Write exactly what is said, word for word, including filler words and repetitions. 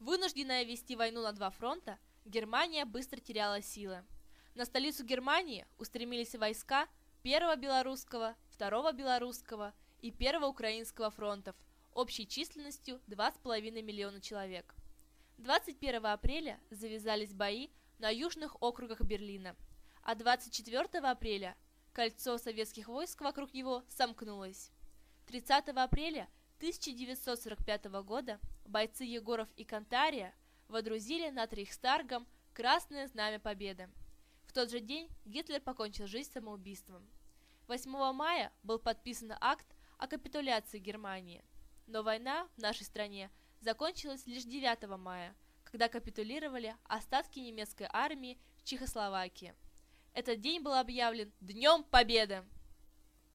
Вынужденная вести войну на два фронта, Германия быстро теряла силы. На столицу Германии устремились войска Первого Белорусского, Второго Белорусского и Первого Украинского фронтов общей численностью два с половиной миллиона человек. двадцать первого апреля завязались бои на южных округах Берлина, а двадцать четвёртого апреля кольцо советских войск вокруг него сомкнулось. тридцатого апреля тысяча девятьсот сорок пятого года бойцы Егоров и Кантария водрузили над Рейхстагом Красное Знамя Победы. В тот же день Гитлер покончил жизнь самоубийством. восьмого мая был подписан акт о капитуляции Германии, но война в нашей стране закончилась лишь девятого мая, когда капитулировали остатки немецкой армии в Чехословакии. Этот день был объявлен Днем Победы!